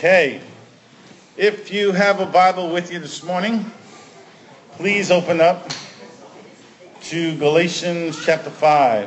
Okay, if you have a Bible with you this morning, please open up to Galatians chapter 5.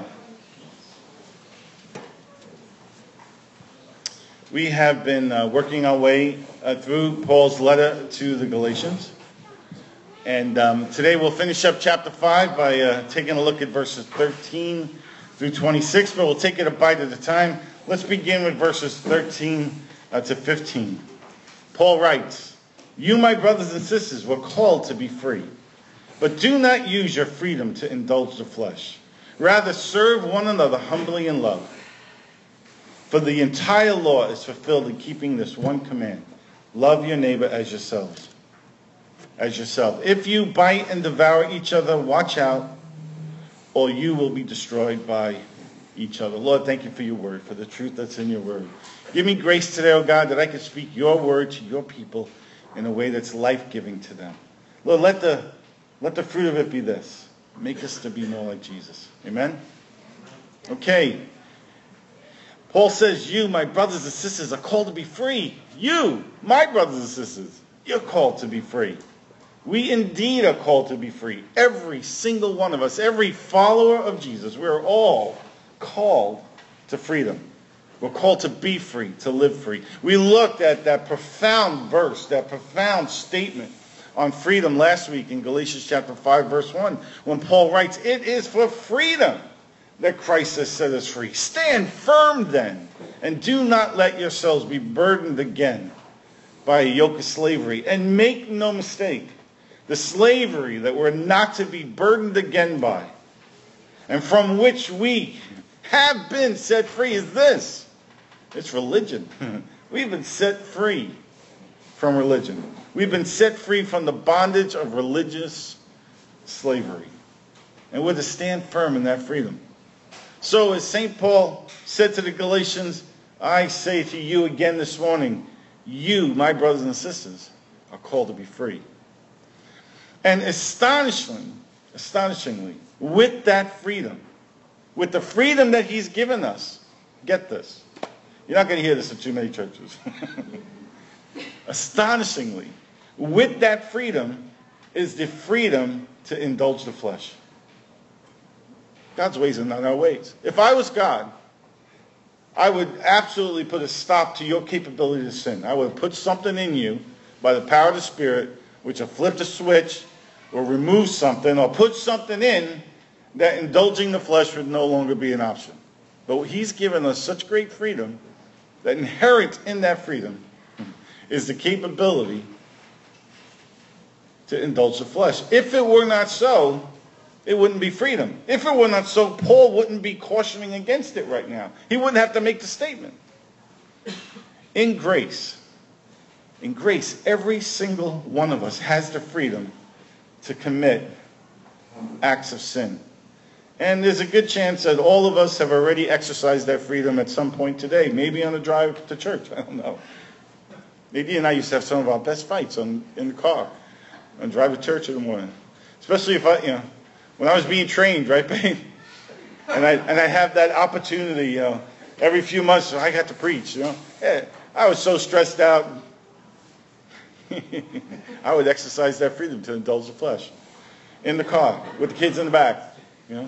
We have been working our way through Paul's letter to the Galatians. And today we'll finish up chapter 5 by taking a look at verses 13 through 26, but we'll take it a bite at a time. Let's begin with verses 13 to 15. Paul writes, "You, my brothers and sisters, were called to be free. But do not use your freedom to indulge the flesh. Rather, serve one another humbly in love. For the entire law is fulfilled in keeping this one command: love your neighbor as yourselves. As yourself. If you bite and devour each other, watch out, or you will be destroyed by each other." Lord, thank you for your word, for the truth that's in your word. Give me grace today, oh God, that I can speak your word to your people in a way that's life-giving to them. Lord, let the fruit of it be this: make us to be more like Jesus. Amen? Okay. Paul says, you, my brothers and sisters, are called to be free. You, my brothers and sisters, you're called to be free. We indeed are called to be free. Every single one of us, every follower of Jesus, we're all called to freedom. We're called to be free, to live free. We looked at that profound verse, that profound statement on freedom last week in Galatians chapter 5, verse 1, when Paul writes, "It is for freedom that Christ has set us free. Stand firm then, and do not let yourselves be burdened again by a yoke of slavery. And make no mistake, the slavery that we're not to be burdened again by, and from which we have been set free, is this." It's religion. We've been set free from religion. We've been set free from the bondage of religious slavery. And we're to stand firm in that freedom. So as St. Paul said to the Galatians, I say to you again this morning, you, my brothers and sisters, are called to be free. And astonishingly, with that freedom, with the freedom that he's given us, get this. You're not going to hear this in too many churches. Astonishingly, with that freedom is the freedom to indulge the flesh. God's ways are not our ways. If I was God, I would absolutely put a stop to your capability to sin. I would put something in you by the power of the Spirit, which will flip the switch or remove something or put something in that indulging the flesh would no longer be an option. But he's given us such great freedom that inherent in that freedom is the capability to indulge the flesh. If it were not so, it wouldn't be freedom. If it were not so, Paul wouldn't be cautioning against it right now. He wouldn't have to make the statement. In grace, every single one of us has the freedom to commit acts of sin. And there's a good chance that all of us have already exercised that freedom at some point today, maybe on the drive to church. I don't know. Nadine and I used to have some of our best fights in the car on drive to church in the morning. Especially if when I was being trained, right, babe? And I have that opportunity, every few months I got to preach, Yeah, I was so stressed out. I would exercise that freedom to indulge the flesh in the car with the kids in the back,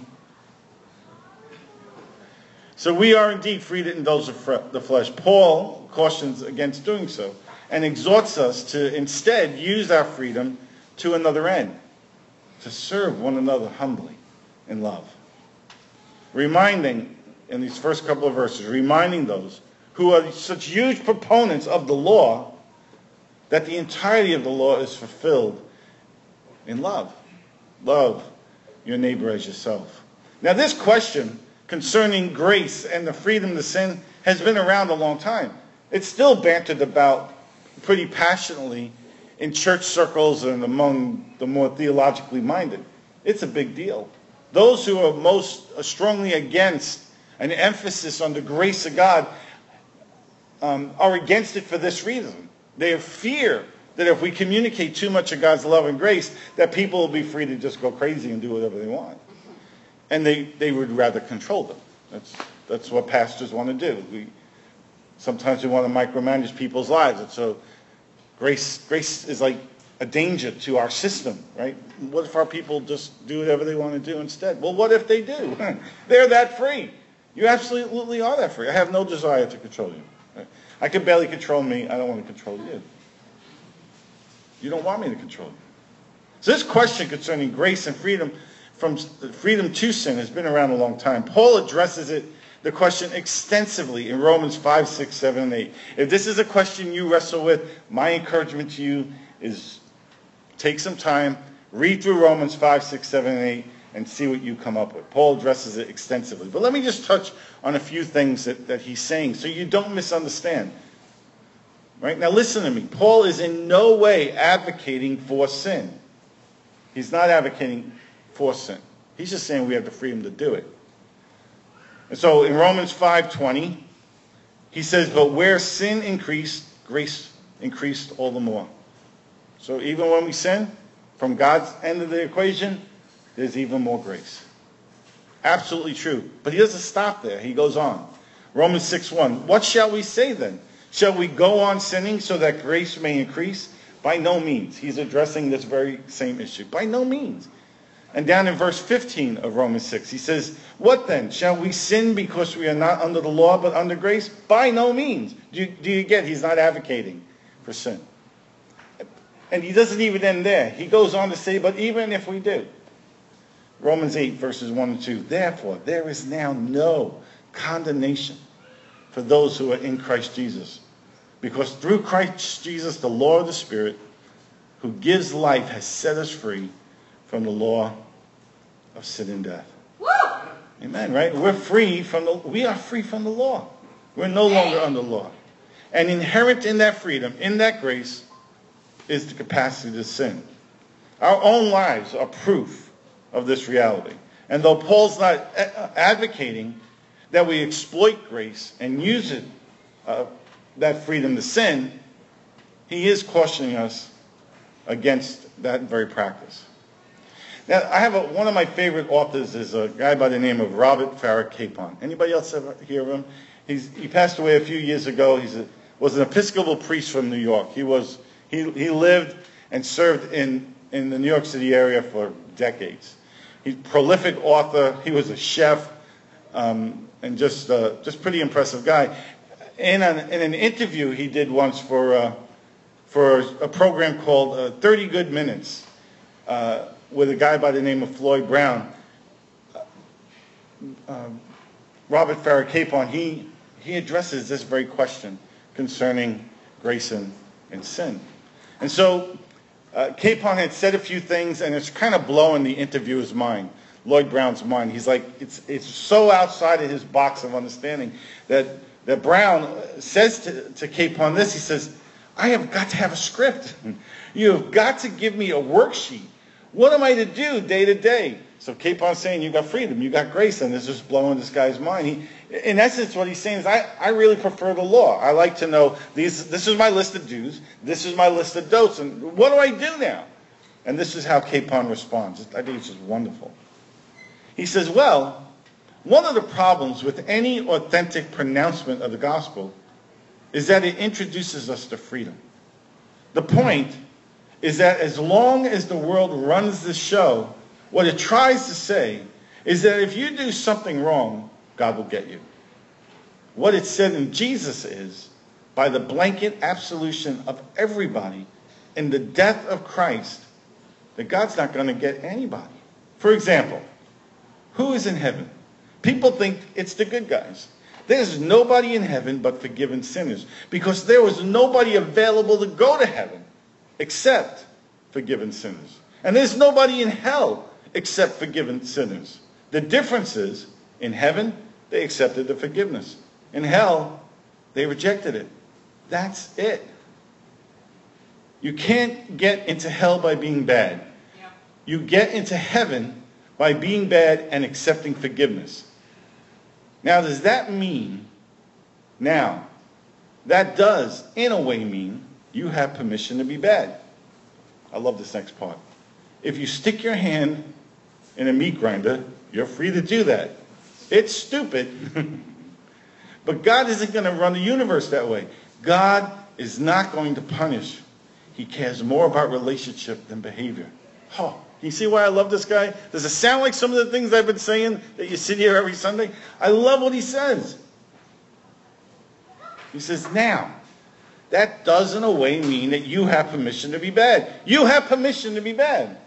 So we are indeed free to indulge the flesh. Paul cautions against doing so and exhorts us to instead use our freedom to another end, to serve one another humbly in love. Reminding, in these first couple of verses, reminding those who are such huge proponents of the law that the entirety of the law is fulfilled in love. Love your neighbor as yourself. Now this question concerning grace and the freedom to sin has been around a long time. It's still bantered about pretty passionately in church circles and among the more theologically minded. It's a big deal. Those who are most strongly against an emphasis on the grace of God are against it for this reason. They fear that if we communicate too much of God's love and grace, that people will be free to just go crazy and do whatever they want. And they would rather control them. That's what pastors want to do. Sometimes we want to micromanage people's lives. And so grace is like a danger to our system, right? What if our people just do whatever they want to do instead? Well, what if they do? They're that free. You absolutely are that free. I have no desire to control you. Right? I can barely control me. I don't want to control you. You don't want me to control you. So this question concerning grace and freedom from freedom to sin has been around a long time. Paul addresses the question extensively in Romans 5, 6, 7, and 8. If this is a question you wrestle with, my encouragement to you is take some time, read through Romans 5, 6, 7, and 8, and see what you come up with. Paul addresses it extensively. But let me just touch on a few things that he's saying so you don't misunderstand. Right? Now listen to me. Paul is in no way advocating for sin. He's not advocating for sin. He's just saying we have the freedom to do it. And so in Romans 5:20, he says, but where sin increased, grace increased all the more. So even when we sin, from God's end of the equation, there's even more grace. Absolutely true. But he doesn't stop there. He goes on. Romans 6:1, what shall we say then? Shall we go on sinning so that grace may increase? By no means. He's addressing this very same issue. By no means. And down in verse 15 of Romans 6, he says, what then? Shall we sin because we are not under the law but under grace? By no means. Do you get? He's not advocating for sin. And he doesn't even end there. He goes on to say, but even if we do. Romans 8, verses 1 and 2. Therefore, there is now no condemnation for those who are in Christ Jesus. Because through Christ Jesus, the law of the Spirit, who gives life, has set us free from the law of sin and death. Woo! Amen, right? We are free from the law. We're no longer under law. And inherent in that freedom, in that grace, is the capacity to sin. Our own lives are proof of this reality. And though Paul's not advocating that we exploit grace and use it, that freedom to sin, he is cautioning us against that very practice. Now, I have one of my favorite authors is a guy by the name of Robert Farrar Capon. Anybody else ever hear of him? He passed away a few years ago. He was an Episcopal priest from New York. He lived and served in the New York City area for decades. He's a prolific author. He was a chef, and just pretty impressive guy. In an interview he did once for a program called 30 Good Minutes with a guy by the name of Floyd Brown, Robert Farrar Capon, he addresses this very question concerning grace and sin. And so Capon had said a few things, and it's kind of blowing the interviewer's mind, Lloyd Brown's mind. He's like, it's so outside of his box of understanding that Brown says to Capon this. He says, I have got to have a script. You have got to give me a worksheet. What am I to do day to day? So Capon's saying, you got freedom, you got grace, and this is blowing this guy's mind. In essence, what he's saying is, I really prefer the law. I like to know, this is my list of do's, this is my list of don'ts, and what do I do now? And this is how Capon responds. I think it's just wonderful. He says, well, one of the problems with any authentic pronouncement of the gospel is that it introduces us to freedom. The point is that as long as the world runs the show, what it tries to say is that if you do something wrong, God will get you. What it said in Jesus is, by the blanket absolution of everybody in the death of Christ, that God's not going to get anybody. For example, who is in heaven? People think it's the good guys. There's nobody in heaven but forgiven sinners, because there was nobody available to go to heaven except forgiven sinners. And there's nobody in hell except forgiven sinners. The difference is, in heaven, they accepted the forgiveness. In hell, they rejected it. That's it. You can't get into hell by being bad. Yeah. You get into heaven by being bad and accepting forgiveness. Now, does that mean, that does, in a way, mean you have permission to be bad. I love this next part. If you stick your hand in a meat grinder, you're free to do that. It's stupid, But God isn't going to run the universe that way. God is not going to punish. He cares more about relationship than behavior. Oh, you see why I love this guy? Does it sound like some of the things I've been saying that you sit here every Sunday? I love what he says. He says, now, that does in a way mean that you have permission to be bad. You have permission to be bad.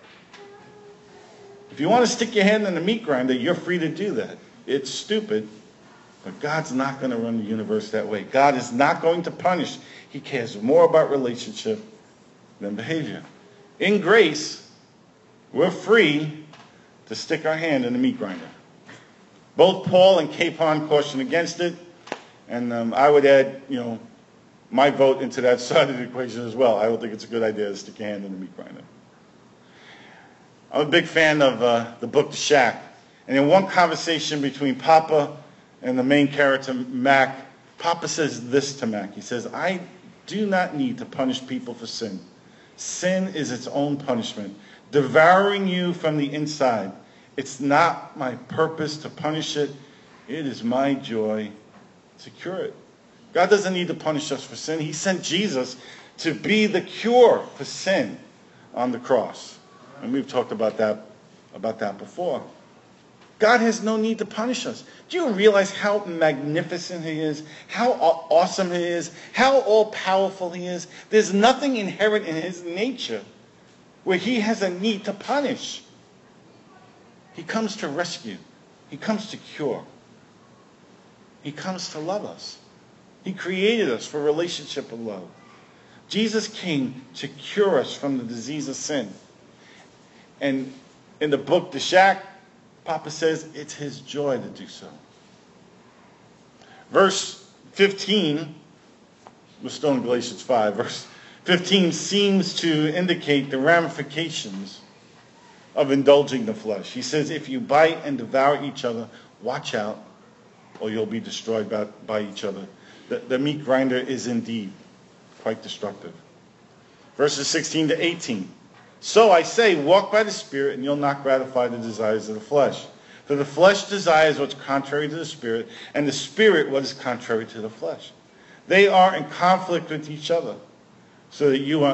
If you want to stick your hand in the meat grinder, you're free to do that. It's stupid, but God's not going to run the universe that way. God is not going to punish. He cares more about relationship than behavior. In grace, we're free to stick our hand in the meat grinder. Both Paul and Capon caution against it, and I would add, my vote into that side of the equation as well. I don't think it's a good idea to stick your hand in the meat grinder. I'm a big fan of the book The Shack. And in one conversation between Papa and the main character, Mac, Papa says this to Mac. He says, I do not need to punish people for sin. Sin is its own punishment, devouring you from the inside. It's not my purpose to punish it. It is my joy to cure it. God doesn't need to punish us for sin. He sent Jesus to be the cure for sin on the cross. And we've talked about that before. God has no need to punish us. Do you realize how magnificent he is? How awesome he is? How all-powerful he is? There's nothing inherent in his nature where he has a need to punish. He comes to rescue. He comes to cure. He comes to love us. He created us for a relationship of love. Jesus came to cure us from the disease of sin. And in the book, The Shack, Papa says it's his joy to do so. Verse 15, we're still in Galatians 5, verse 15 seems to indicate the ramifications of indulging the flesh. He says, if you bite and devour each other, watch out, or you'll be destroyed by each other. The meat grinder is indeed quite destructive. Verses 16 to 18. So I say, walk by the Spirit, and you'll not gratify the desires of the flesh. For the flesh desires what's contrary to the Spirit, and the Spirit what is contrary to the flesh. They are in conflict with each other, so that you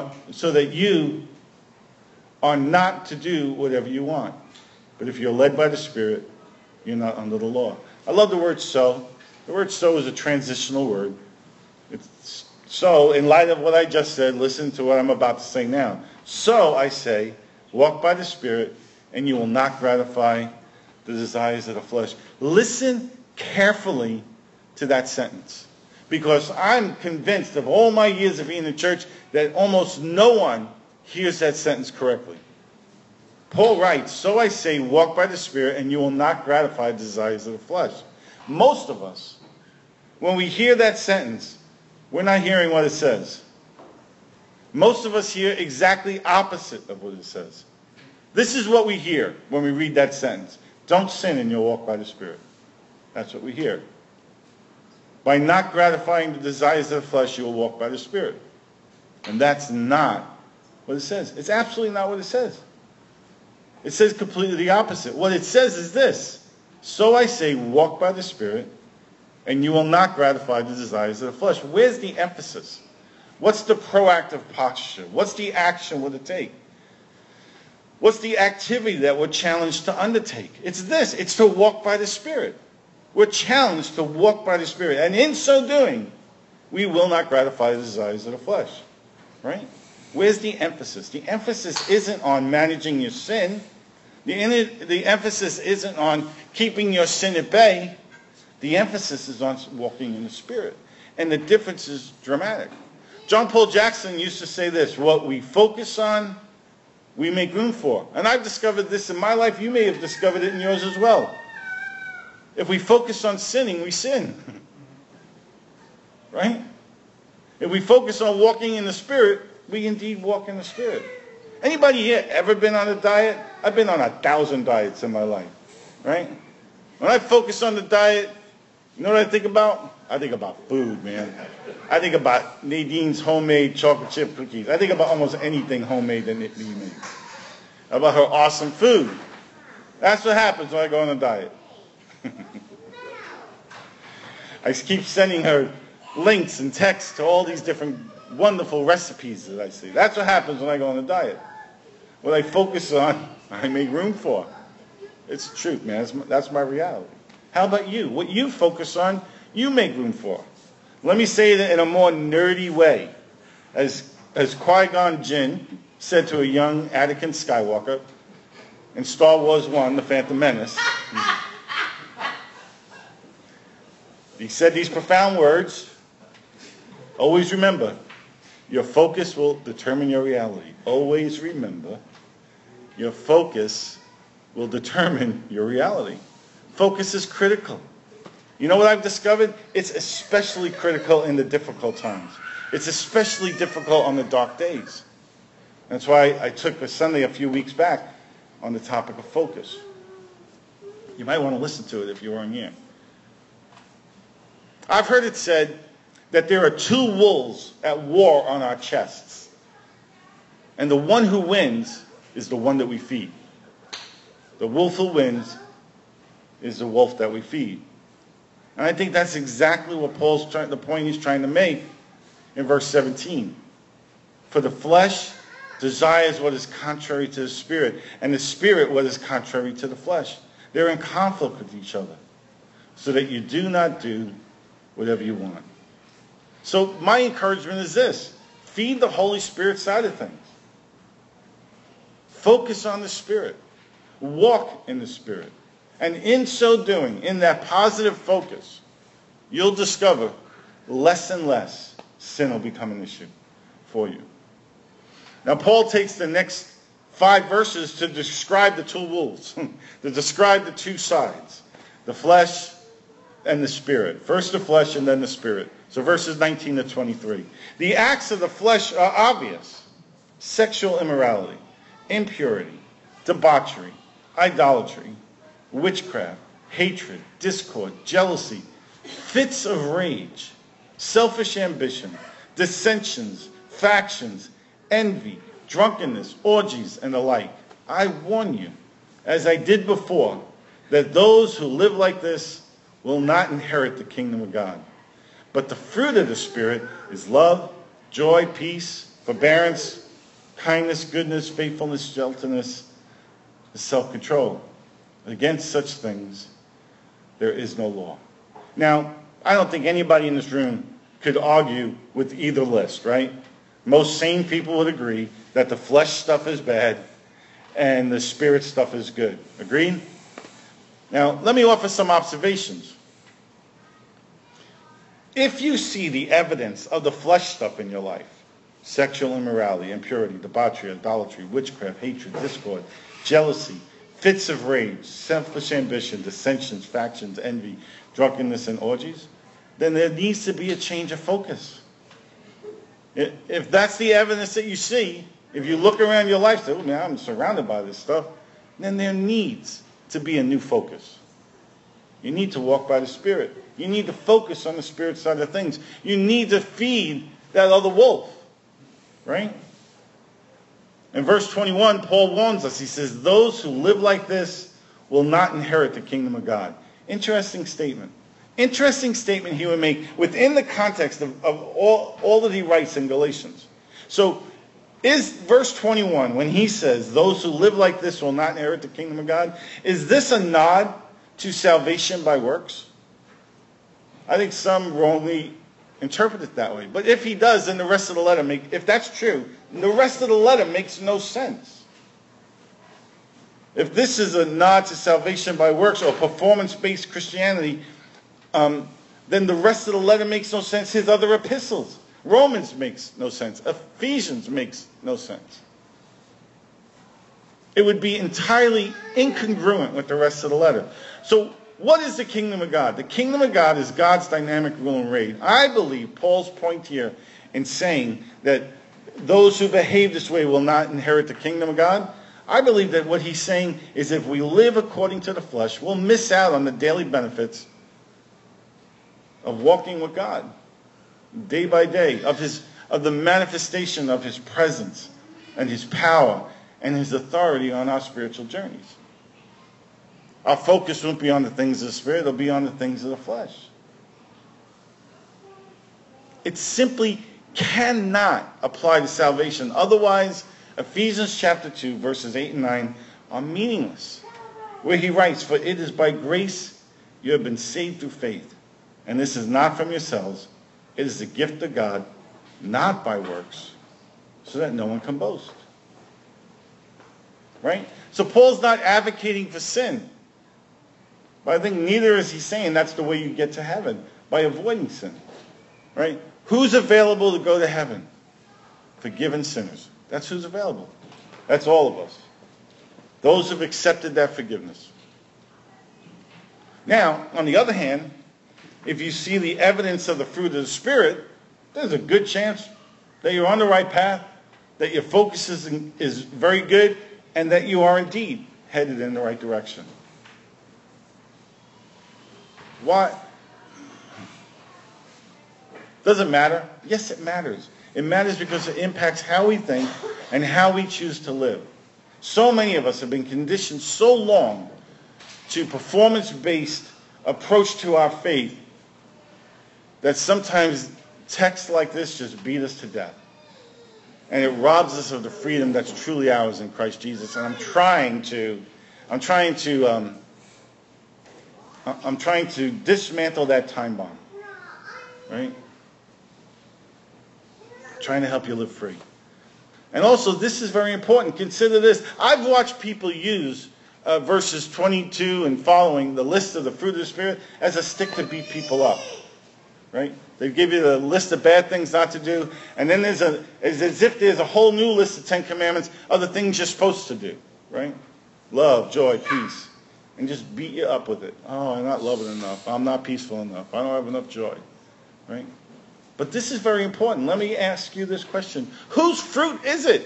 are not to do whatever you want. But if you're led by the Spirit, you're not under the law. I love the word so. The word so is a transitional word. So, in light of what I just said, listen to what I'm about to say now. So, I say, walk by the Spirit, and you will not gratify the desires of the flesh. Listen carefully to that sentence. Because I'm convinced of all my years of being in church that almost no one hears that sentence correctly. Paul writes, so I say, walk by the Spirit, and you will not gratify the desires of the flesh. Most of us, when we hear that sentence, we're not hearing what it says. Most of us hear exactly opposite of what it says. This is what we hear when we read that sentence. Don't sin and you'll walk by the Spirit. That's what we hear. By not gratifying the desires of the flesh, you will walk by the Spirit. And that's not what it says. It's absolutely not what it says. It says completely the opposite. What it says is this. So I say, walk by the Spirit, and you will not gratify the desires of the flesh. Where's the emphasis? What's the proactive posture? What's the action we're to take? What's the activity that we're challenged to undertake? It's this. It's to walk by the Spirit. We're challenged to walk by the Spirit. And in so doing, we will not gratify the desires of the flesh. Right? Where's the emphasis? The emphasis isn't on managing your sin. The emphasis isn't on keeping your sin at bay. The emphasis is on walking in the Spirit. And the difference is dramatic. John Paul Jackson used to say this, what we focus on, we make room for. And I've discovered this in my life. You may have discovered it in yours as well. If we focus on sinning, we sin. Right? If we focus on walking in the Spirit, we indeed walk in the Spirit. Anybody here ever been on a diet? I've been on 1,000 diets in my life. Right? When I focus on the diet, you know what I think about? I think about food, man. I think about Nadine's homemade chocolate chip cookies. I think about almost anything homemade that Nadine makes. About her awesome food. That's what happens when I go on a diet. I keep sending her links and texts to all these different wonderful recipes that I see. That's what happens when I go on a diet. What I focus on, I make room for. It's the truth, man. That's my reality. How about you? What you focus on, you make room for. Let me say it in a more nerdy way. As Qui-Gon Jinn said to a young Anakin Skywalker in Star Wars 1, The Phantom Menace, he said these profound words: always remember, your focus will determine your reality. Always remember, your focus will determine your reality. Focus is critical. You know what I've discovered? It's especially critical in the difficult times. It's especially difficult on the dark days. That's why I took a Sunday a few weeks back on the topic of focus. You might want to listen to it if you weren't here. I've heard it said that there are two wolves at war on our chests. And the one who wins is the one that we feed. The wolf who wins is the wolf that we feed. And I think that's exactly what the point he's trying to make in verse 17. For the flesh desires what is contrary to the spirit, and the spirit what is contrary to the flesh. They're in conflict with each other, so that you do not do whatever you want. So my encouragement is this: feed the Holy Spirit side of things. Focus on the Spirit. Walk in the Spirit. And in so doing, in that positive focus, you'll discover less and less sin will become an issue for you. Now, Paul takes the next 5 verses to describe the two wolves, to describe the two sides, the flesh and the spirit. First the flesh and then the spirit. So verses 19 to 23. The acts of the flesh are obvious: sexual immorality, impurity, debauchery, idolatry, witchcraft, hatred, discord, jealousy, fits of rage, selfish ambition, dissensions, factions, envy, drunkenness, orgies, and the like. I warn you, as I did before, that those who live like this will not inherit the kingdom of God. But the fruit of the Spirit is love, joy, peace, forbearance, kindness, goodness, faithfulness, gentleness, self-control. Against such things there is no law. Now, I don't think anybody in this room could argue with either list, right? Most sane people would agree that the flesh stuff is bad and the spirit stuff is good. Agreed? Now, let me offer some observations. If you see the evidence of the flesh stuff in your life, sexual immorality, impurity, debauchery, idolatry, witchcraft, hatred, discord, jealousy, fits of rage, selfish ambition, dissensions, factions, envy, drunkenness, and orgies, then there needs to be a change of focus. If that's the evidence that you see, if you look around your life and say, oh man, I'm surrounded by this stuff, then there needs to be a new focus. You need to walk by the Spirit. You need to focus on the Spirit side of things. You need to feed that other wolf, right? In verse 21, Paul warns us. He says, those who live like this will not inherit the kingdom of God. Interesting statement. Interesting statement he would make within the context of all that he writes in Galatians. So is verse 21, when he says, those who live like this will not inherit the kingdom of God, is this a nod to salvation by works? I think some wrongly interpret it that way. But if he does, then the rest of the letter if that's true, the rest of the letter makes no sense. If this is a nod to salvation by works or performance-based Christianity, then the rest of the letter makes no sense. His other epistles, Romans makes no sense. Ephesians makes no sense. It would be entirely incongruent with the rest of the letter. So what is the kingdom of God? The kingdom of God is God's dynamic rule and reign. I believe Paul's point here in saying that those who behave this way will not inherit the kingdom of God, I believe that what he's saying is if we live according to the flesh, we'll miss out on the daily benefits of walking with God day by day, of the manifestation of his presence and his power and his authority on our spiritual journeys. Our focus won't be on the things of the Spirit, it'll be on the things of the flesh. It simply cannot apply to salvation. Otherwise, Ephesians chapter 2, verses 8 and 9 are meaningless. Where he writes, "For it is by grace you have been saved through faith. And this is not from yourselves. It is the gift of God, not by works, so that no one can boast." Right? So Paul's not advocating for sin. But I think neither is he saying that's the way you get to heaven, by avoiding sin. Right? Who's available to go to heaven? Forgiven sinners. That's who's available. That's all of us. Those who've accepted that forgiveness. Now, on the other hand, if you see the evidence of the fruit of the Spirit, there's a good chance that you're on the right path, that your focus is very good, and that you are indeed headed in the right direction. Why? Does it matter? Yes, it matters. It matters because it impacts how we think and how we choose to live. So many of us have been conditioned so long to performance-based approach to our faith that sometimes texts like this just beat us to death. And it robs us of the freedom that's truly ours in Christ Jesus. And I'm trying to dismantle that time bomb. Right? Trying to help you live free. And also, this is very important. Consider this. I've watched people use verses 22 and following, the list of the fruit of the Spirit, as a stick to beat people up. Right? They give you the list of bad things not to do, and then it's as if there's a whole new list of 10 commandments of the things you're supposed to do. Right? Love, joy, peace. And just beat you up with it. Oh, I'm not loving enough. I'm not peaceful enough. I don't have enough joy. Right? But this is very important. Let me ask you this question. Whose fruit is it?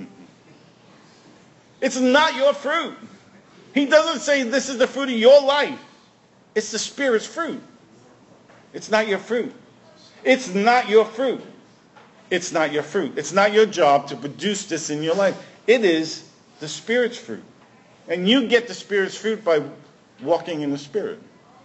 It's not your fruit. He doesn't say this is the fruit of your life. It's the Spirit's fruit. It's not your fruit. It's not your fruit. It's not your fruit. It's not your job to produce this in your life. It is the Spirit's fruit. And you get the Spirit's fruit by walking in the Spirit.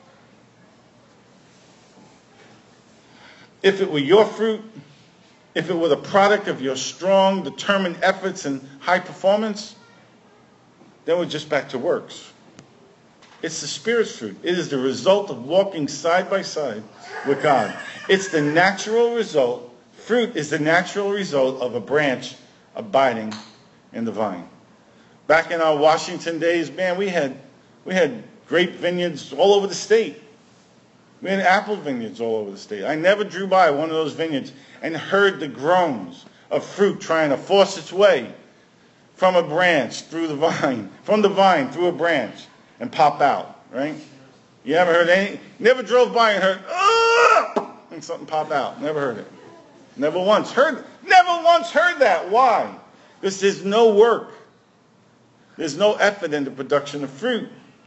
If it were your fruit, if it were the product of your strong, determined efforts and high performance, then we're just back to works. It's the Spirit's fruit. It is the result of walking side by side with God. It's the natural result. Fruit is the natural result of a branch abiding in the vine. Back in our Washington days, man, we had grape vineyards all over the state. We had apple vineyards all over the state. I never drew by one of those vineyards and heard the groans of fruit trying to force its way from a branch through the vine, from the vine through a branch and pop out, right? You ever heard any? Never drove by and heard, "Ah!" and something pop out. Never heard it. Never once heard that. Why? Because there's no work. There's no effort in the production of fruit.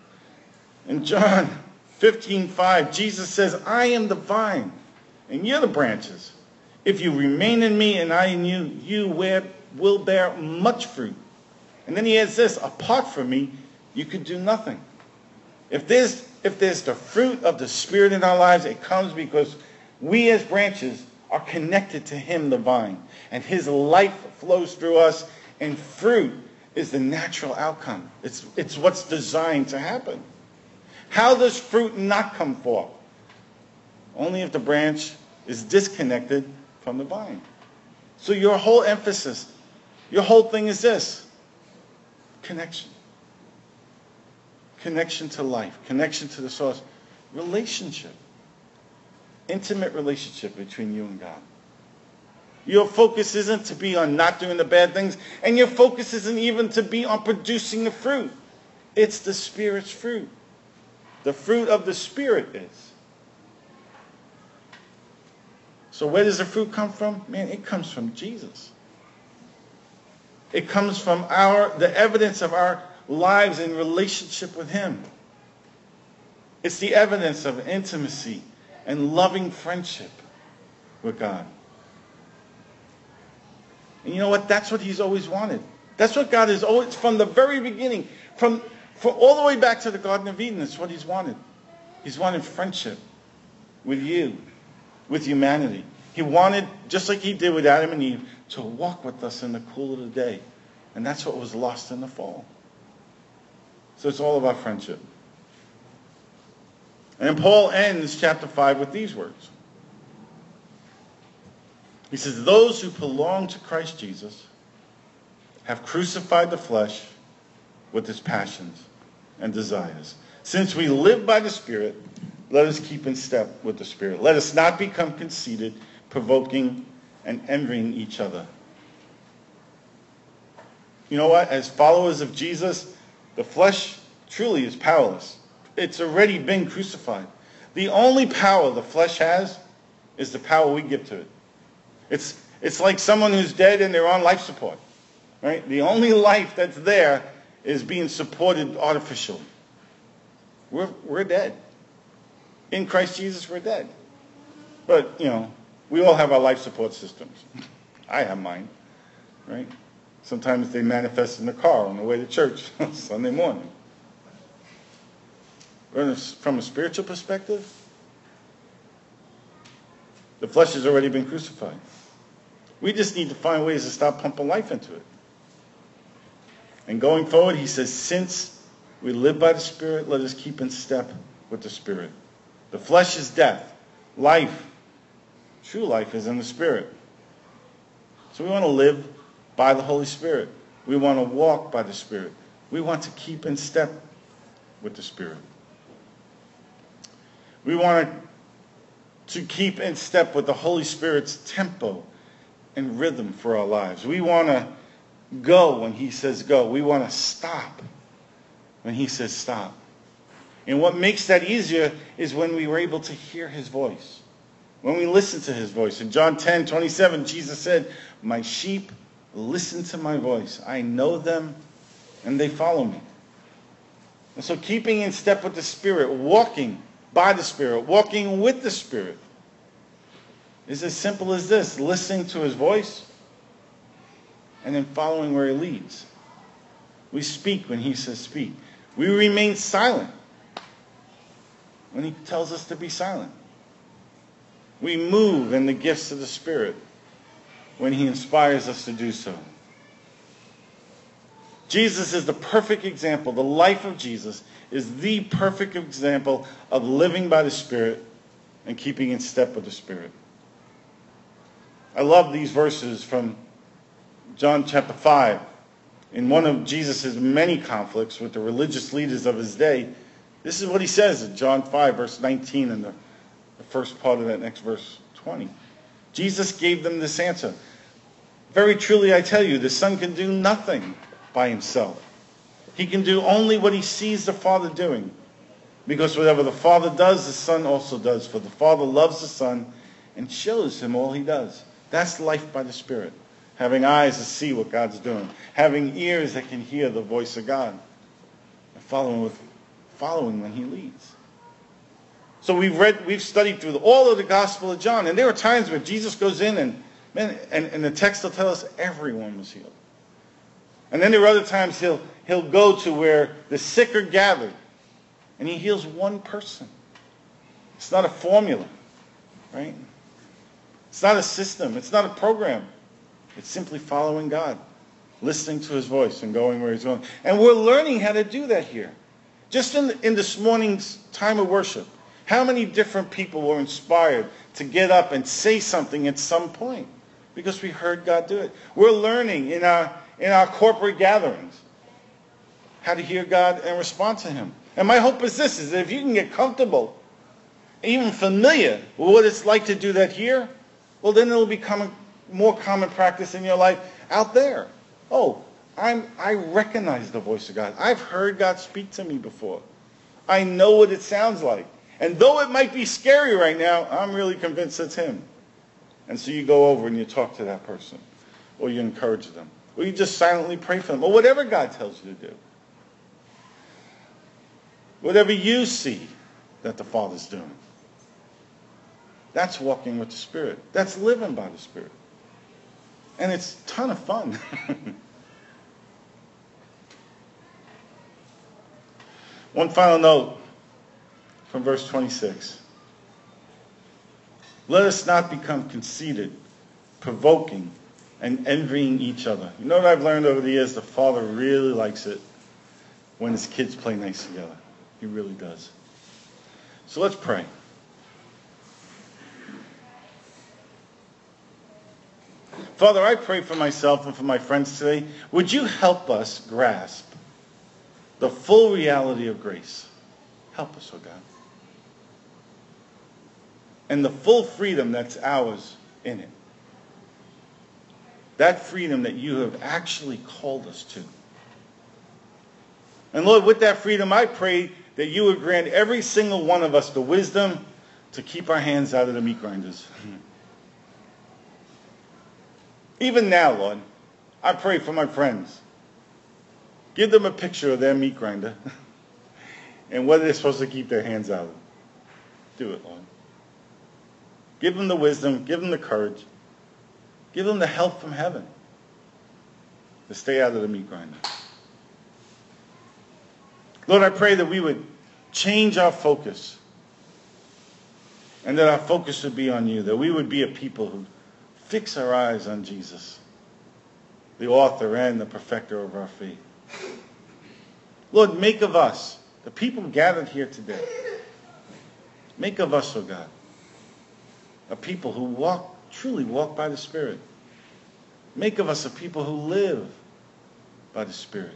In John 15:5, Jesus says, "I am the vine, and you're the branches. If you remain in me and I in you, you will bear much fruit." And then he adds this, "Apart from me, you could do nothing." If there's the fruit of the Spirit in our lives, it comes because we as branches are connected to him, the vine. And his life flows through us, and fruit is the natural outcome. It's what's designed to happen. How does fruit not come forth? Only if the branch is disconnected from the vine. So your whole emphasis, your whole thing is this: connection. Connection to life, connection to the source, relationship. Intimate relationship between you and God. Your focus isn't to be on not doing the bad things, and your focus isn't even to be on producing the fruit. It's the Spirit's fruit. The fruit of the Spirit is. So where does the fruit come from? Man, it comes from Jesus. It comes from the evidence of our lives in relationship with him. It's the evidence of intimacy and loving friendship with God. And you know what? That's what he's always wanted. That's what God has always, from the very beginning, from all the way back to the Garden of Eden, that's what he's wanted. He's wanted friendship with you, with humanity. He wanted, just like he did with Adam and Eve, to walk with us in the cool of the day. And that's what was lost in the fall. So it's all about friendship. And Paul ends chapter 5 with these words. He says, those who belong to Christ Jesus have crucified the flesh with its passions and desires. Since we live by the Spirit, let us keep in step with the Spirit. Let us not become conceited, provoking, and envying each other. You know what? As followers of Jesus, the flesh truly is powerless. It's already been crucified. The only power the flesh has is the power we give to it. It's like someone who's dead and they're on life support. Right? The only life that's there is being supported artificially. We're dead. In Christ Jesus, we're dead. But, we all have our life support systems. I have mine. Right? Sometimes they manifest in the car on the way to church on Sunday morning. From a spiritual perspective, the flesh has already been crucified. We just need to find ways to stop pumping life into it. And going forward, he says, since we live by the Spirit, let us keep in step with the Spirit. The flesh is death. Life, true life, is in the Spirit. So we want to live by the Holy Spirit. We want to walk by the Spirit. We want to keep in step with the Spirit. We want to keep in step with the Holy Spirit's tempo and rhythm for our lives. We want to go when he says go. We want to stop when he says stop. And what makes that easier is when we were able to hear his voice. When we listen to his voice. In John 10:27, Jesus said, my sheep listen to my voice. I know them and they follow me. And so keeping in step with the Spirit, walking by the Spirit, walking with the Spirit, is as simple as this: listening to his voice and then following where he leads. We speak when he says speak. We remain silent when he tells us to be silent. We move in the gifts of the Spirit when he inspires us to do so. Jesus is the perfect example. The life of Jesus is the perfect example of living by the Spirit and keeping in step with the Spirit. I love these verses from John chapter 5. In one of Jesus' many conflicts with the religious leaders of his day, this is what he says in John 5, verse 19, and the first part of that next verse 20. Jesus gave them this answer. Very truly I tell you, the Son can do nothing by himself. He can do only what he sees the Father doing. Because whatever the Father does, the Son also does. For the Father loves the Son and shows him all he does. That's life by the Spirit. Having eyes to see what God's doing. Having ears that can hear the voice of God. And following when he leads. So we've studied through all of the Gospel of John. And there are times where Jesus goes in and the text will tell us everyone was healed. And then there are other times he'll go to where the sick are gathered. And he heals one person. It's not a formula. Right? It's not a system. It's not a program. It's simply following God. Listening to his voice and going where he's going. And we're learning how to do that here. Just in this morning's time of worship. How many different people were inspired to get up and say something at some point? Because we heard God do it. We're learning in our corporate gatherings how to hear God and respond to him. And my hope is this, is that if you can get comfortable, even familiar with what it's like to do that here, well, then it'll become a more common practice in your life out there. Oh, I recognize the voice of God. I've heard God speak to me before. I know what it sounds like. And though it might be scary right now, I'm really convinced it's him. And so you go over and you talk to that person. Or you encourage them. Or you just silently pray for them. Or whatever God tells you to do. Whatever you see that the Father's doing. That's walking with the Spirit. That's living by the Spirit. And it's a ton of fun. One final note from verse 26. Let us not become conceited, provoking, and envying each other. You know what I've learned over the years? The Father really likes it when his kids play nice together. He really does. So let's pray. Father, I pray for myself and for my friends today. Would you help us grasp the full reality of grace? Help us, oh God. And the full freedom that's ours in it. That freedom that you have actually called us to. And Lord, with that freedom, I pray that you would grant every single one of us the wisdom to keep our hands out of the meat grinders. Even now, Lord, I pray for my friends. Give them a picture of their meat grinder and what they're supposed to keep their hands out of. Do it, Lord. Give them the wisdom, give them the courage, give them the help from heaven to stay out of the meat grinder. Lord, I pray that we would change our focus and that our focus would be on you, that we would be a people who fix our eyes on Jesus, the author and the perfecter of our faith. Lord, make of us, the people gathered here today, make of us, oh God, a people who truly walk by the Spirit. Make of us a people who live by the Spirit,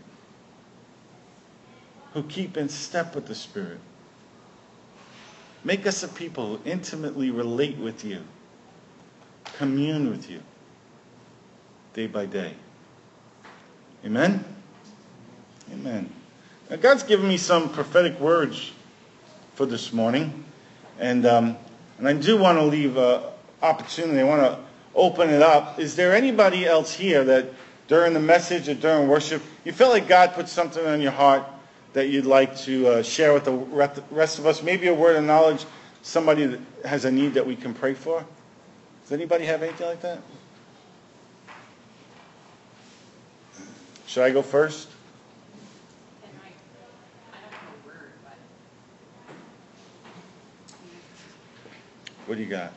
who keep in step with the Spirit. Make us a people who intimately relate with you, commune with you, day by day. Amen? Amen. Now, God's given me some prophetic words for this morning, and I do want to leave an opportunity. I want to open it up. Is there anybody else here that during the message or during worship, you felt like God put something on your heart that you'd like to share with the rest of us? Maybe a word of knowledge, somebody that has a need that we can pray for? Does anybody have anything like that? Should I go first? I don't know a word, but... What do you got?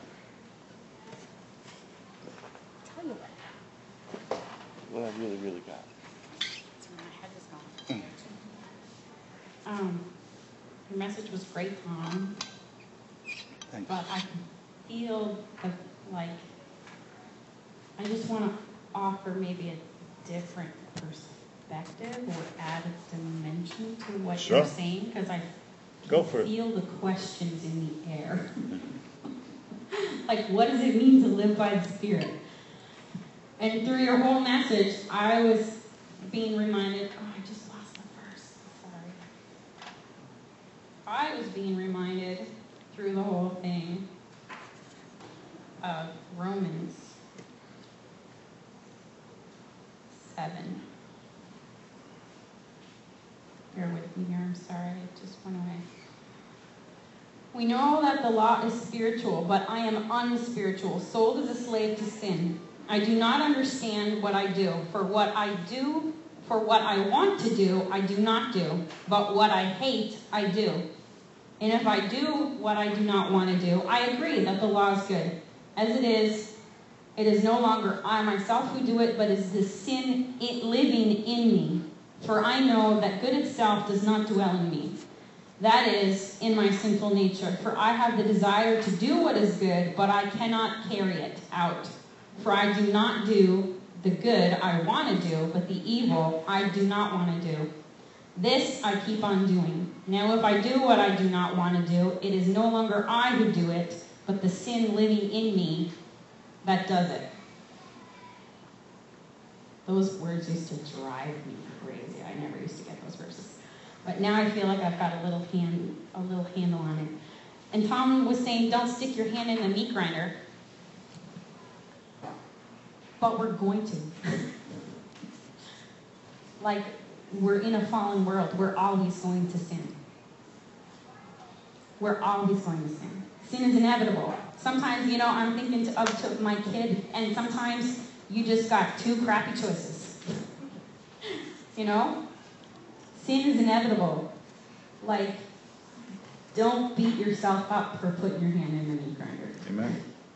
Tell you what. What I really got. That's where my head was going. Your message was great, Tom. Thanks. But I can feel like I just want to offer maybe a different perspective or add a dimension to what Sure. you're saying, because I Go for it. feel the questions in the air. Like, what does it mean to live by the Spirit? And through your whole message, I was being reminded, I just lost the verse, sorry. I was being reminded through the whole thing of Romans 7. Bear with me here, I'm sorry, it just went away. We know that the law is spiritual, but I am unspiritual, sold as a slave to sin. I do not understand what I do. For what I want to do, I do not do. But what I hate, I do. And if I do what I do not want to do, I agree that the law is good. As it is no longer I myself who do it, but it is the sin living in me. For I know that good itself does not dwell in me. That is, in my sinful nature. For I have the desire to do what is good, but I cannot carry it out. For I do not do the good I want to do, but the evil I do not want to do. This I keep on doing. Now if I do what I do not want to do, it is no longer I who do it, but the sin living in me that does it. Those words used to drive me crazy. I never used to get those verses. But now I feel like I've got a little handle on it. And Tom was saying, don't stick your hand in the meat grinder. But we're going to. Like, we're in a fallen world. We're always going to sin. We're always going to sin. Sin is inevitable. Sometimes, I'm thinking of my kid, and sometimes you just got two crappy choices. Sin is inevitable. Like, don't beat yourself up for putting your hand in the meat grinder. Amen.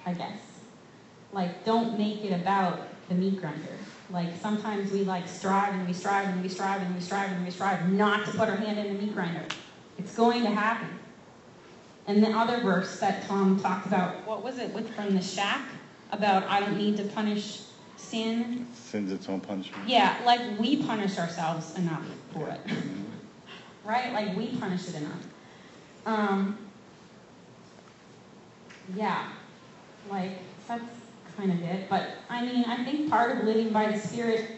I guess. Like, don't make it about the meat grinder. Like, sometimes we like strive and we strive and we strive and we strive and we strive not to put our hand in the meat grinder. It's going to happen. And the other verse that Tom talked about, what was it, from the shack? About I don't need to punish sin. Sin's its own punishment. Yeah, like we punish ourselves enough for it. Right? Like we punish it enough. Yeah, like that's kind of it. But I mean, I think part of living by the Spirit,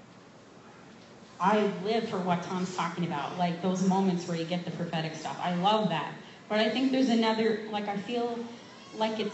I live for what Tom's talking about, like those moments where you get the prophetic stuff. I love that. But I think there's another, like I feel like it's,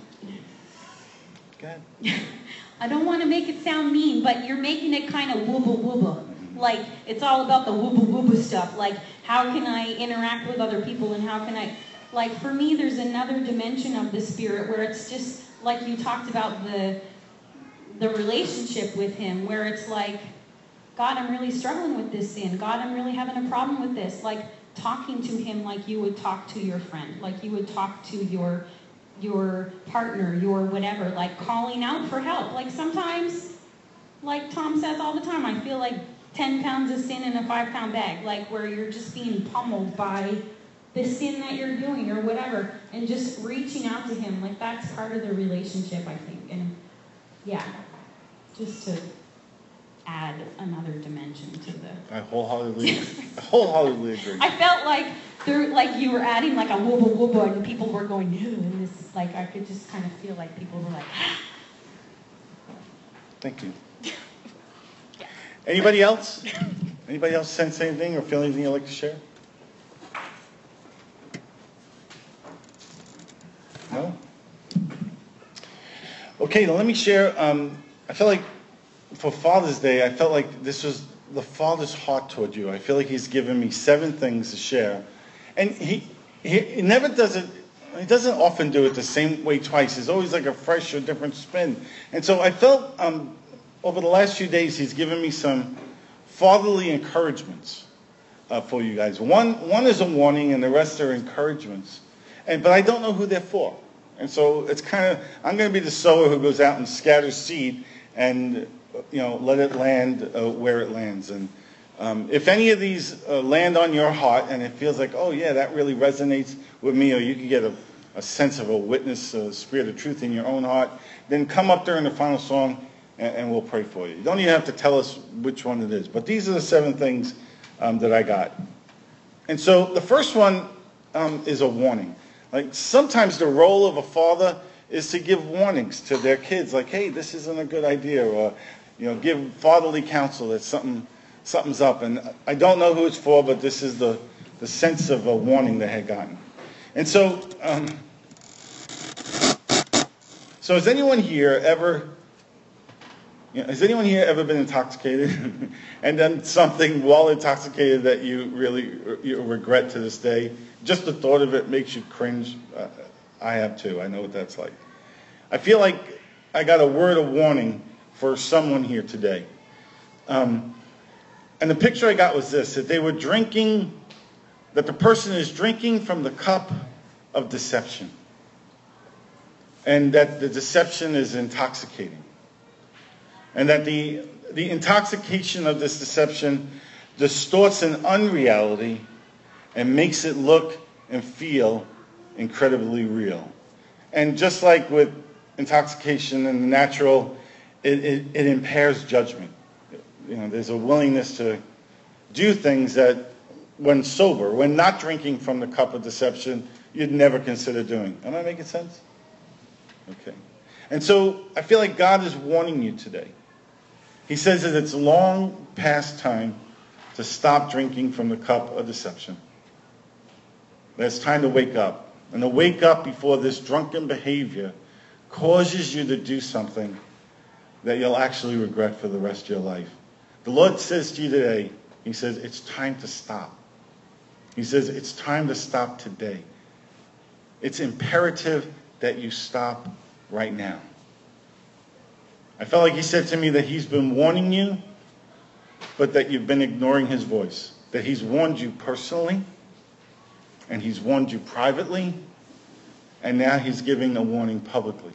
Go ahead. I don't want to make it sound mean, but you're making it kind of wooba. Like, it's all about the wooba stuff. Like, how can I interact with other people and how can I... Like, for me, there's another dimension of the Spirit where it's just, like you talked about the relationship with Him, where it's like, God, I'm really struggling with this sin. God, I'm really having a problem with this. Like, talking to Him like you would talk to your friend. Like you would talk to your partner, your whatever. Like, calling out for help. Like, sometimes, like Tom says all the time, I feel like 10 pounds of sin in a 5-pound bag. Like, where you're just being pummeled by the sin that you're doing or whatever, and just reaching out to Him, like that's part of the relationship, I think. And yeah, just to add another dimension to the... I wholeheartedly agree. I felt like you were adding like a wooba, and people were going, ew, and this, like I could just kind of feel like people were like, Thank you. Anybody else? Anybody else sense anything or feel anything you'd like to share? No? Okay, now let me share. I feel like for Father's Day, I felt like this was the Father's heart toward you. I feel like He's given me 7 things to share. And he never does it, He doesn't often do it the same way twice. It's always like a fresh or different spin. And so I felt over the last few days, He's given me some fatherly encouragements for you guys. One is a warning and the rest are encouragements. But I don't know who they're for. And so it's kind of, I'm going to be the sower who goes out and scatters seed and, let it land where it lands. And if any of these land on your heart and it feels like, oh yeah, that really resonates with me, or you can get a sense of a witness, a spirit of truth in your own heart, then come up during the final song and we'll pray for you. You don't even have to tell us which one it is. But these are the 7 things that I got. And so the first one is a warning. Like sometimes the role of a father is to give warnings to their kids, like, hey, this isn't a good idea, or give fatherly counsel that something's up. And I don't know who it's for, but this is the sense of a warning they had gotten. And so, has anyone here ever been intoxicated and done something while intoxicated that you really regret to this day? Just the thought of it makes you cringe. I have too. I know what that's like. I feel like I got a word of warning for someone here today. And the picture I got was this, that the person is drinking from the cup of deception. And that the deception is intoxicating. And that the intoxication of this deception distorts an unreality and makes it look and feel incredibly real. And just like with intoxication and the natural, it impairs judgment. There's a willingness to do things that when sober, when not drinking from the cup of deception, you'd never consider doing. Am I making sense? Okay. And so I feel like God is warning you today. He says that it's long past time to stop drinking from the cup of deception. That it's time to wake up. And to wake up before this drunken behavior causes you to do something that you'll actually regret for the rest of your life. The Lord says to you today, He says, it's time to stop. He says, it's time to stop today. It's imperative that you stop right now. I felt like He said to me that He's been warning you, but that you've been ignoring His voice. That He's warned you personally, and He's warned you privately, And now he's giving a warning publicly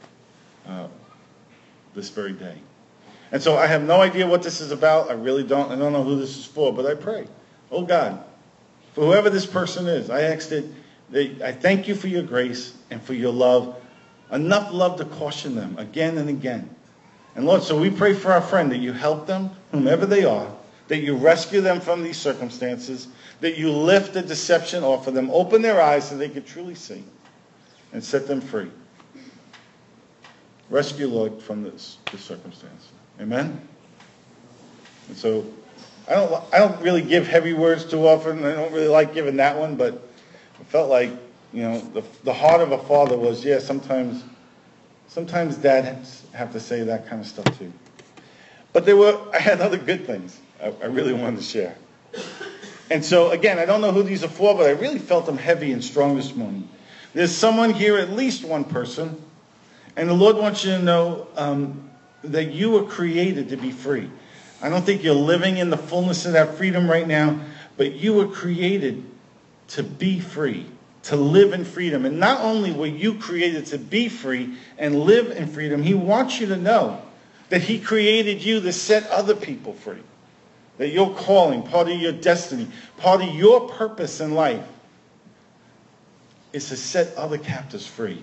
this very day. And so I have no idea what this is about. I really don't. I don't know who this is for, but I pray, oh God, for whoever this person is, I ask that I thank you for your grace and for your love, enough love to caution them again and again. And Lord, so we pray for our friend that you help them, whomever they are, that you rescue them from these circumstances, that you lift the deception off of them, open their eyes so they can truly see, and set them free. Rescue, Lord, from this circumstance. Amen? And so, I don't really give heavy words too often. I don't really like giving that one, but I felt like, the heart of a father was, sometimes dads have to say that kind of stuff too. But I had other good things I really wanted to share. And so, again, I don't know who these are for, but I really felt them heavy and strong this morning. There's someone here, at least one person, and the Lord wants you to know that you were created to be free. I don't think you're living in the fullness of that freedom right now, but you were created to be free, to live in freedom. And not only were you created to be free and live in freedom, he wants you to know that he created you to set other people free. That your calling, part of your destiny, part of your purpose in life is to set other captives free.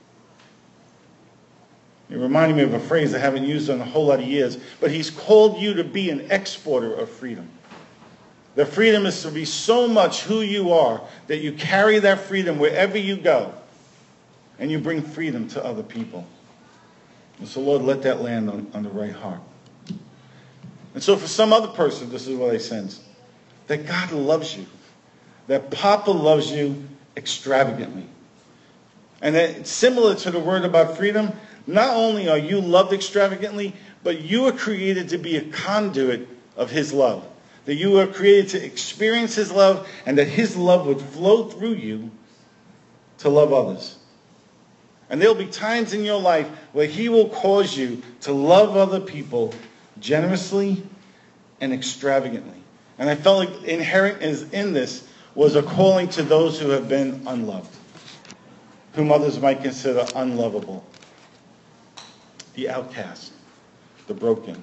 It reminded me of a phrase I haven't used in a whole lot of years, but he's called you to be an exporter of freedom. The freedom is to be so much who you are that you carry that freedom wherever you go and you bring freedom to other people. And so, Lord, let that land on the right heart. And so for some other person, this is what I sense, that God loves you, that Papa loves you extravagantly. And that it's similar to the word about freedom. Not only are you loved extravagantly, but you are created to be a conduit of his love. That you are created to experience his love, and that his love would flow through you to love others. And there'll be times in your life where he will cause you to love other people generously and extravagantly. And I felt like inherent in this was a calling to those who have been unloved, whom others might consider unlovable. The outcast, the broken.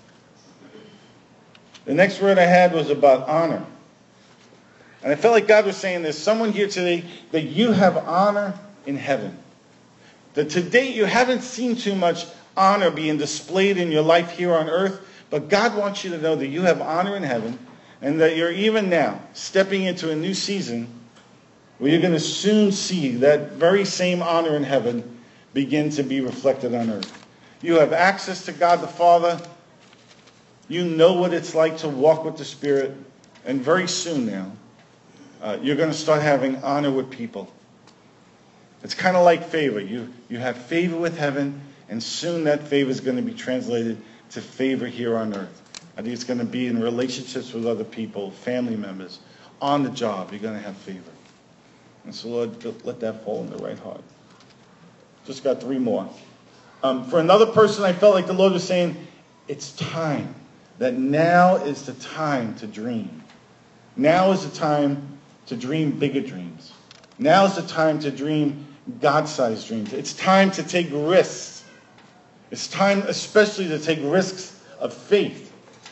The next word I had was about honor. And I felt like God was saying there's someone here today that you have honor in heaven. That to date you haven't seen too much honor being displayed in your life here on earth, but God wants you to know that you have honor in heaven and that you're even now stepping into a new season where you're going to soon see that very same honor in heaven begin to be reflected on earth. You have access to God the Father. You know what it's like to walk with the Spirit. And very soon now, you're going to start having honor with people. It's kind of like favor. You have favor with heaven, and soon that favor is going to be translated to favor here on earth. I think it's going to be in relationships with other people, family members, on the job. You're going to have favor. And so, Lord, let that fall in the right heart. Just got 3 more. For another person, I felt like the Lord was saying, it's time. That now is the time to dream. Now is the time to dream bigger dreams. Now is the time to dream God-sized dreams. It's time to take risks. It's time especially to take risks of faith.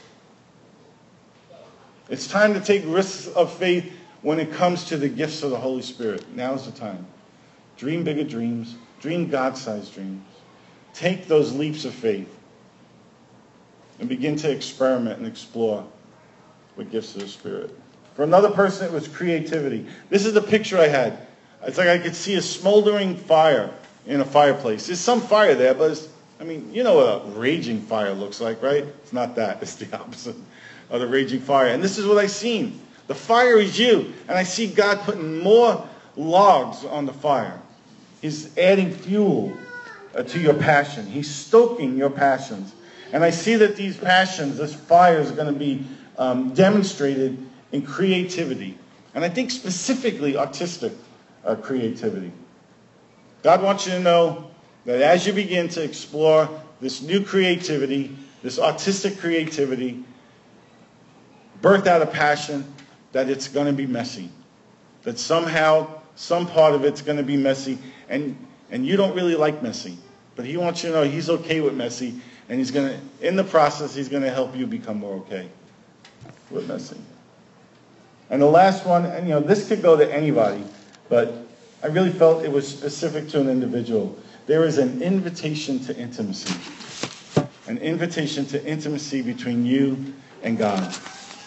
It's time to take risks of faith when it comes to the gifts of the Holy Spirit. Now is the time. Dream bigger dreams. Dream God-sized dreams. Take those leaps of faith and begin to experiment and explore with gifts of the Spirit. For another person, it was creativity. This is the picture I had. It's like I could see a smoldering fire in a fireplace. There's some fire there, but you know what a raging fire looks like, right? It's not that. It's the opposite of the raging fire. And this is what I seen. The fire is you. And I see God putting more logs on the fire. He's adding fuel to your passion. He's stoking your passions. And I see that these passions, this fire is going to be demonstrated in creativity. And I think specifically artistic creativity. God wants you to know that as you begin to explore this new creativity, this artistic creativity, birthed out of passion, that it's going to be messy. That somehow Some part of it's going to be messy, and you don't really like messy. But he wants you to know he's okay with messy, and he's going to, in the process, he's going to help you become more okay with messy. And the last one, and this could go to anybody, but I really felt it was specific to an individual. There is an invitation to intimacy. An invitation to intimacy between you and God.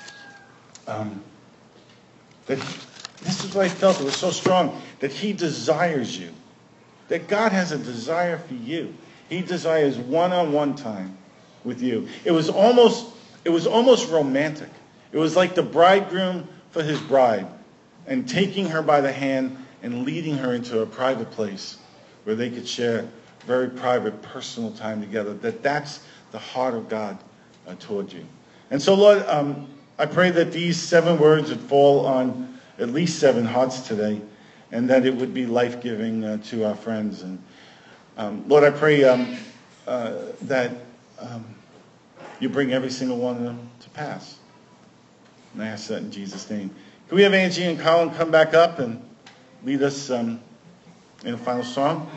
This is what I felt. It was so strong that he desires you. That God has a desire for you. He desires one-on-one time with you. It was almost romantic. It was like the bridegroom for his bride, and taking her by the hand and leading her into a private place where they could share very private, personal time together. That's the heart of God toward you. And so, Lord, I pray that these 7 words would fall on at least 7 hearts today, and that it would be life-giving to our friends. And Lord, I pray that you bring every single one of them to pass. And I ask that in Jesus' name. Can we have Angie and Colin come back up and lead us in a final song?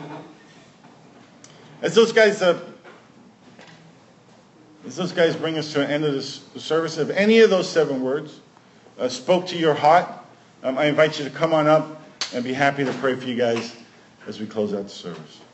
As those guys bring us to an end of this service, if any of those 7 words spoke to your heart, I invite you to come on up and be happy to pray for you guys as we close out the service.